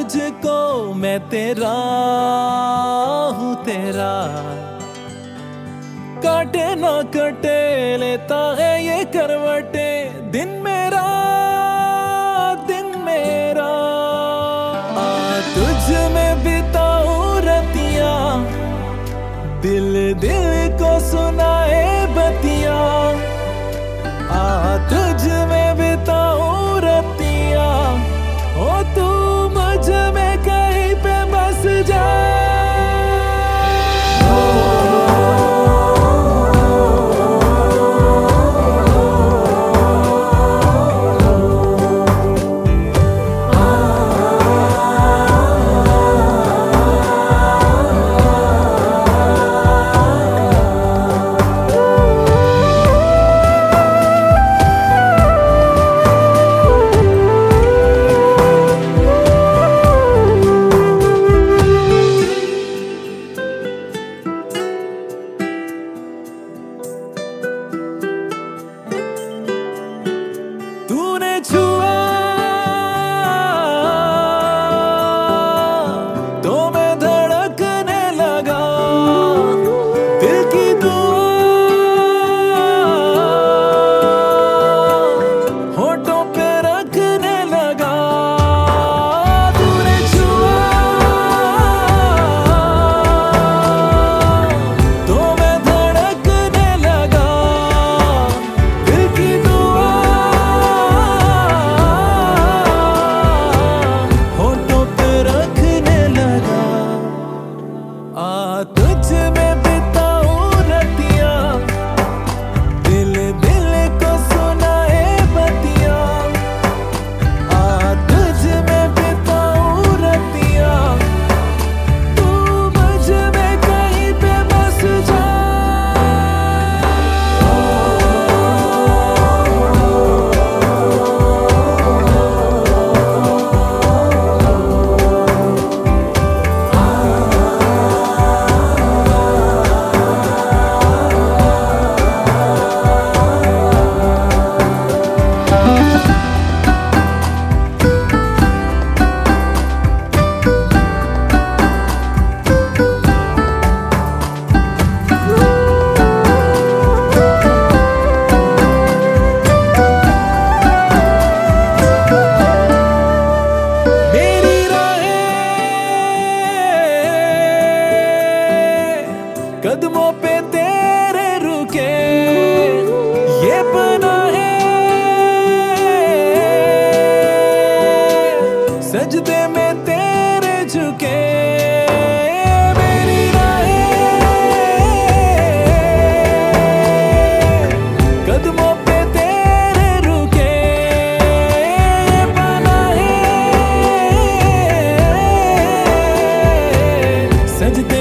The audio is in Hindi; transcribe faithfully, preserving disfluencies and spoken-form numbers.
तुझको मैं तेरा हूँ तेरा, काटे ना कटे लेता है ये करवटे, दिन मेरा दिन मेरा। आ तुझ में बिताऊं रतिया, दिल दिल को सुनाए बतिया। आ तुझ में बिताऊं रतिया, ओ तू मुझ में कहीं पे बस जा। तूने छुआ तो मैं धड़कने लगा, दिल की दुआ होठों पे रखने लगा। तूने छुआ तो मैं धड़कने लगा, दिल की दुआ तुझ में बिताऊं रतिया, दिल दिल को सुनाए बतिया। आ तुझ में बिताऊं रतिया, तू मुझ में कहीं पे बस जा। कदमों पे तेरे रुके ये पनाहे, सजदे में तेरे झुके मेरी राहें। कदमों पे तेरे रुके ये पनाहे, सजदे